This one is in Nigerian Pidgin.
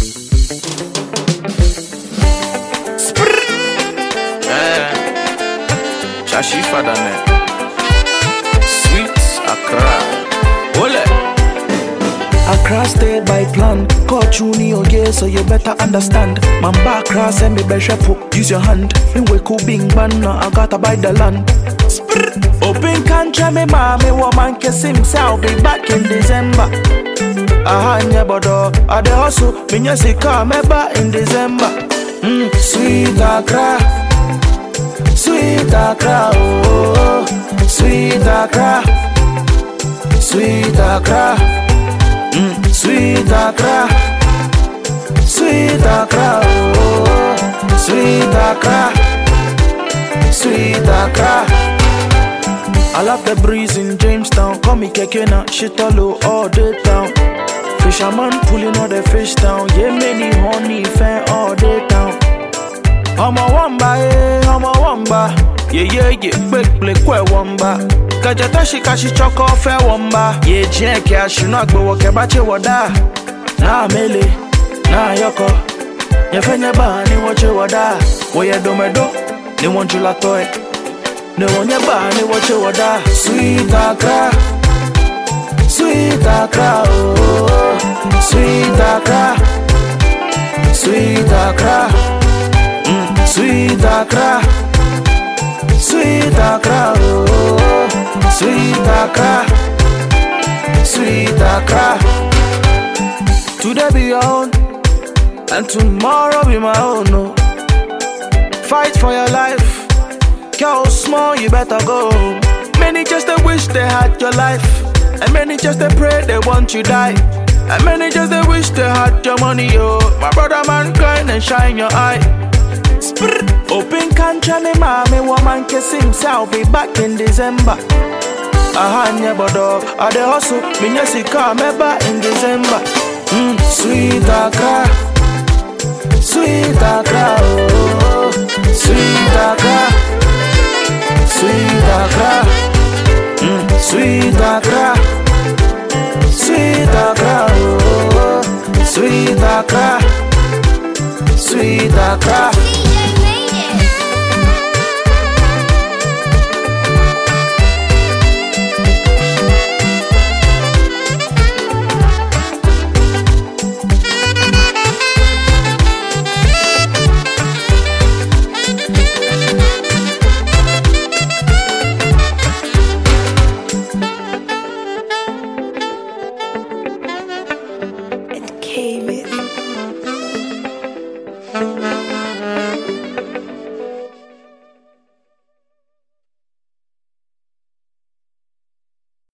Shashi Fadane, Sweet Accra, Ole. Accra stayed by plan. Caught you New Year, so you better understand. Man back cross and me be shepo. Use your hand. Me we cool bing ban. I gotta buy the land. Open country, me mommy woman kiss himself. Be back in December. Ahanya bodo, I de hustle. Me nyasi car me back in December. Sweet Accra, Sweet Accra, oh, Sweet Accra, Sweet Accra, Sweet Accra, Sweet Accra, oh, Sweet Accra, Sweet Accra. I love the breeze in Jamestown. Call me Kekena, shit all day down. Fisherman pulling all the fish down. Yeah, many honey fan all day down. I'm a wamba, I'm a wamba. Yeah, quick, wamba. Kajatashi kashi choko fe wamba. Yeah, jeke ashinok bo kebache wada. Na mele, na yoko. Nyefenya ba ni wache wada. Woye domedo, ni wanjula toy. Ni wonye ba ni wache wada. Sweet Accra, Sweet Accra, oh, Sweet Accra, Sweet Accra, Sweet Accra, Sweet Accra, oh, Sweet Accra, Sweet Accra. Today be your own, and tomorrow be my own. No, fight for your life. Girl, small, you better go. Many just they wish they had your life, and many just they pray they want you die, and many just they wish they had your money. Yo, my brother man, grind and shine your eye. Open country, me mommy woman kiss himself. Be back in December. Ahanya bodo, I de hustle. Me nyasi car me back in December. Sweet Accra, Sweet Accra, oh, Sweet Accra, Sweet Accra, Sweet Accra, Sweet Accra, oh, Sweet Accra, Sweet Accra. It came in.